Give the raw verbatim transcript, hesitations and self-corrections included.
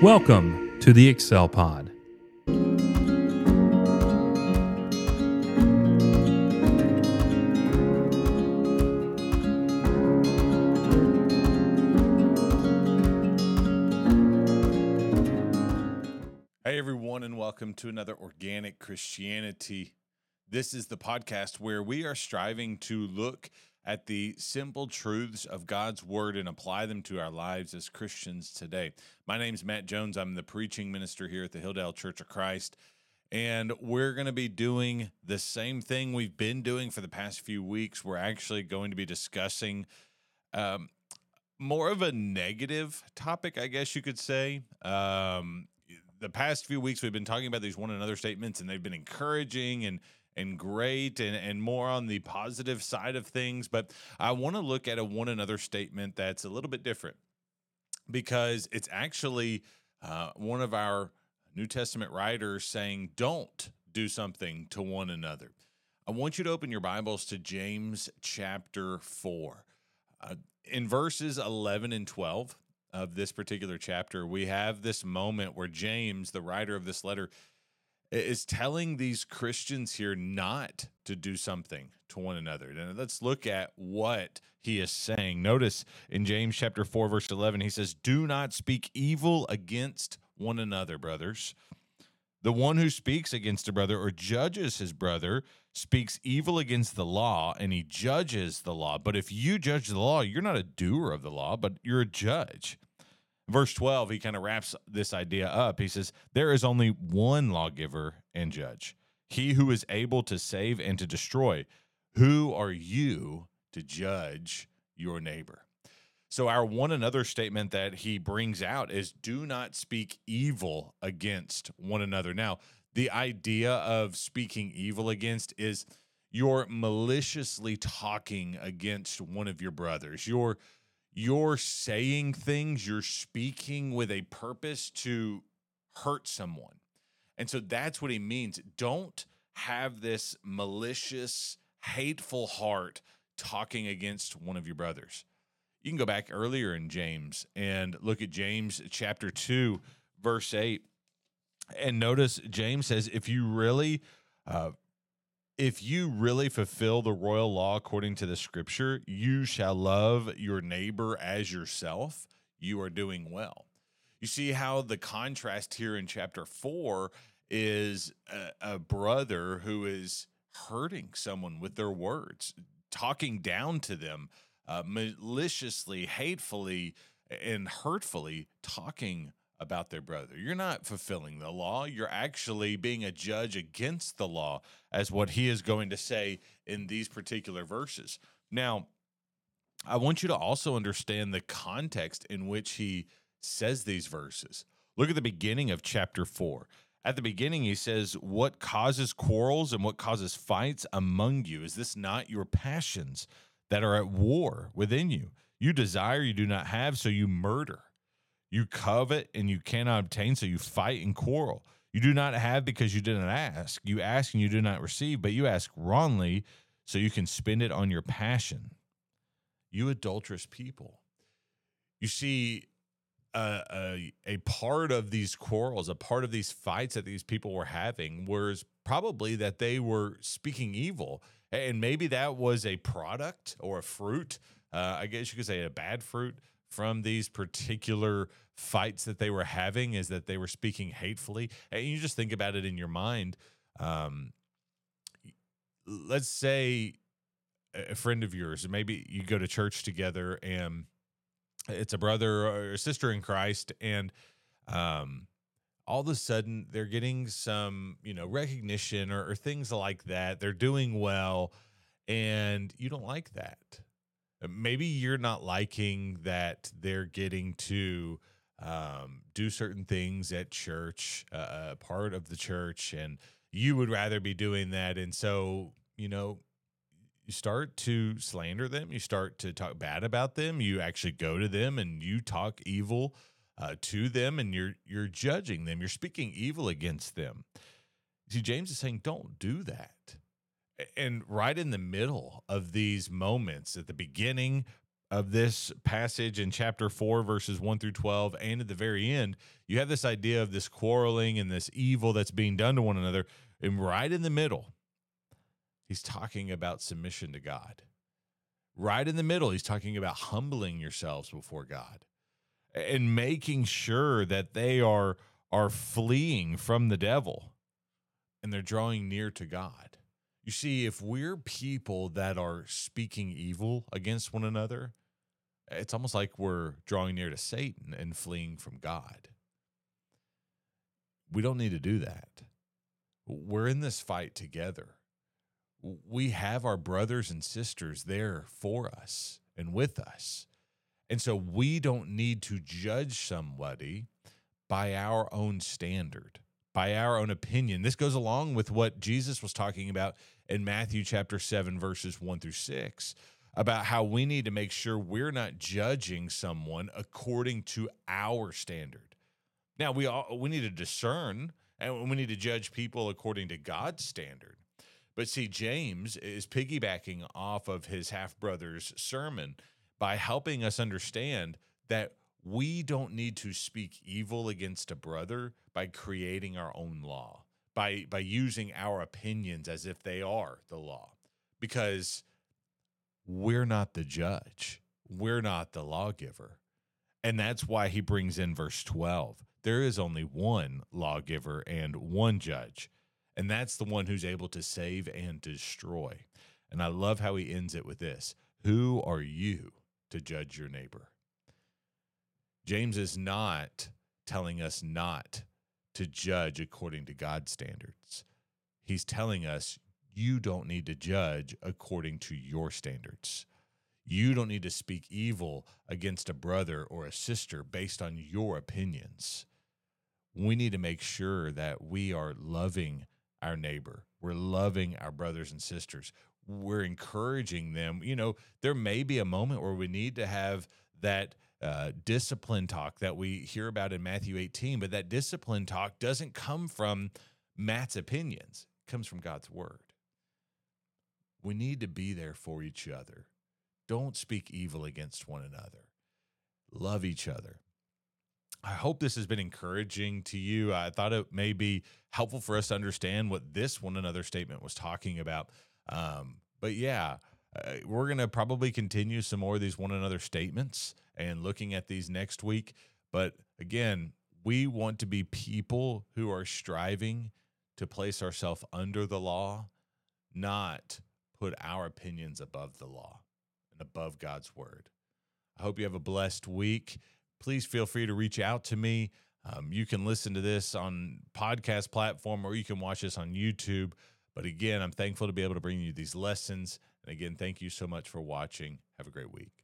Welcome to the Excel Pod. Hey everyone, and welcome to another Organic Christianity. This is the podcast where we are striving to look at the simple truths of God's Word and apply them to our lives as Christians today. My name's Matt Jones. I'm the preaching minister here at the Hilldale Church of Christ, and we're going to be doing the same thing we've been doing for the past few weeks. We're actually going to be discussing um, more of a negative topic, I guess you could say. Um, the past few weeks, we've been talking about these one another statements, and they've been encouraging and and great and, and more on the positive side of things. But I want to look at a one another statement that's a little bit different because it's actually uh, one of our New Testament writers saying, don't do something to one another. I want you to open your Bibles to James chapter four. Uh, in verses eleven and twelve of this particular chapter, we have this moment where James, the writer of this letter, is telling these Christians here not to do something to one another. And let's look at what he is saying. Notice in James chapter four, verse eleven, he says, "Do not speak evil against one another, brothers. The one who speaks against a brother or judges his brother speaks evil against the law, and he judges the law. But if you judge the law, you're not a doer of the law, but you're a judge." Verse twelve, he kind of wraps this idea up. He says, "There is only one lawgiver and judge, he who is able to save and to destroy. Who are you to judge your neighbor?" So our one another statement that he brings out is, do not speak evil against one another. Now, the idea of speaking evil against is you're maliciously talking against one of your brothers. You're You're saying things, you're speaking with a purpose to hurt someone. And so that's what he means. Don't have this malicious, hateful heart talking against one of your brothers. You can go back earlier in James and look at James chapter two, verse eight. And notice James says, if you really uh, If you really fulfill the royal law according to the scripture, you shall love your neighbor as yourself, you are doing well. You see how the contrast here in chapter four is a, a brother who is hurting someone with their words, talking down to them, uh, maliciously, hatefully, and hurtfully talking about their brother. You're not fulfilling the law. You're actually being a judge against the law, as what he is going to say in these particular verses. Now, I want you to also understand the context in which he says these verses. Look at the beginning of chapter four. At the beginning, he says, "What causes quarrels and what causes fights among you? Is this not your passions that are at war within you? You desire, you do not have, so you murder. You covet and you cannot obtain, so you fight and quarrel. You do not have because you did not ask. You ask and you do not receive, but you ask wrongly, so you can spend it on your passion. You adulterous people." You see, uh, a, a part of these quarrels, a part of these fights that these people were having was probably that they were speaking evil. And maybe that was a product or a fruit, uh, I guess you could say a bad fruit, from these particular fights that they were having, is that they were speaking hatefully. And you just think about it in your mind. Um, let's say a friend of yours, maybe you go to church together and it's a brother or a sister in Christ, and um, all of a sudden they're getting some, you know, recognition or, or things like that. They're doing well, and you don't like that. Maybe you're not liking that they're getting to um, do certain things at church, uh, part of the church, and you would rather be doing that. And so, you know, you start to slander them. You start to talk bad about them. You actually go to them and you talk evil uh, to them, and you're you're judging them. You're speaking evil against them. See, James is saying, don't do that. And right in the middle of these moments, at the beginning, of this passage in chapter four, verses one through twelve, and at the very end, you have this idea of this quarreling and this evil that's being done to one another. And right in the middle, he's talking about submission to God. Right in the middle, he's talking about humbling yourselves before God and making sure that they are, are fleeing from the devil and they're drawing near to God. You see, if we're people that are speaking evil against one another, it's almost like we're drawing near to Satan and fleeing from God. We don't need to do that. We're in this fight together. We have our brothers and sisters there for us and with us. And so we don't need to judge somebody by our own standard, by our own opinion. This goes along with what Jesus was talking about in Matthew chapter seven, verses one through six, about how we need to make sure we're not judging someone according to our standard. Now, we all, we need to discern, and we need to judge people according to God's standard. But see, James is piggybacking off of his half-brother's sermon by helping us understand that we don't need to speak evil against a brother by creating our own law, by, by using our opinions as if they are the law, because we're not the judge. We're not the lawgiver. And that's why he brings in verse twelve. There is only one lawgiver and one judge, and that's the one who's able to save and destroy. And I love how he ends it with this: who are you to judge your neighbor? James is not telling us not to judge according to God's standards. He's telling us you don't need to judge according to your standards. You don't need to speak evil against a brother or a sister based on your opinions. We need to make sure that we are loving our neighbor. We're loving our brothers and sisters. We're encouraging them. You know, there may be a moment where we need to have that uh, discipline talk that we hear about in Matthew eighteen, but that discipline talk doesn't come from Matt's opinions. It comes from God's word. We need to be there for each other. Don't speak evil against one another. Love each other. I hope this has been encouraging to you. I thought it may be helpful for us to understand what this one another statement was talking about. Um, but yeah, uh, we're going to probably continue some more of these one another statements and looking at these next week. But again, we want to be people who are striving to place ourselves under the law, not put our opinions above the law and above God's word. I hope you have a blessed week. Please feel free to reach out to me. Um, you can listen to this on podcast platform, or you can watch this on YouTube. But again, I'm thankful to be able to bring you these lessons. And again, thank you so much for watching. Have a great week.